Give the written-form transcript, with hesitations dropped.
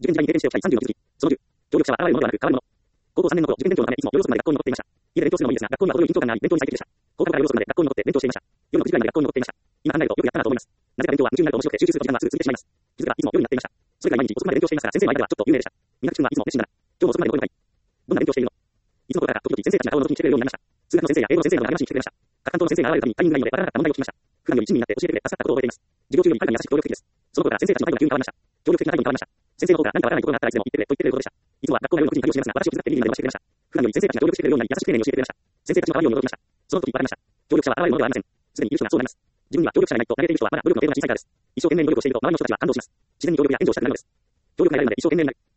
受験時代に経験しておきたい30の気づき。その10、協力者は現れるものではなく変わるもの。高校3年の頃、受験勉強のためいつも夜遅くまで学校に残っていました。家で勉強するのもいいですが、学校には程よい緊張感があり、勉強に最適でした。高校から夜遅くまで学校に残って勉強していました。夜の9時ぐらいまで学校に残っていました。今考えるとよくやったなと思います。なぜか勉強は夢中になると面白くて集中すると時間がすぐ続いてしまいます。気づけばいつも夜になっていました。それくらい毎日遅くまで勉強していますが、先生の間ではちょっと有名でした。みなきくんはいつも熱心だな。今日も遅くまで残りの会。どんな勉強しているの？いつも頃から時々先生たちが顔を覗きに来てくれるようになりました。数学の先生や英語の先生などが話に来てくれました。各担当の先生が現れるたびにタイミングがいいのでわからなかった問題を聞きました。普段より親身になって教えてくれ助かったことを覚えています。授業中よりはるかに優しく協力的です。その頃から先生たちの態度が急に変わりました。協力的な態度に変わりました。先生の方から何かわからないことがあったらいつでも言ってくれと言ってくれることでした。いつもは学校の夜の9時に会議をしていますが、私を手伝ってミーティングまでしてくれました。普段より先生たちが協力してくれるようになり優しく丁寧に教えてくれました。先生たちの可愛いように驚きました。その時に笑いました。協力者は現れるものではありません。すでにいる人がそうなります。自分には協力者がいないと嘆いている人はまだ努力の程度が小さいからです。一生懸命に努力をしていると周りの人たちは感動します。自然に協力や援助をしたくなるのです。協力が得られるまで一生懸命になる。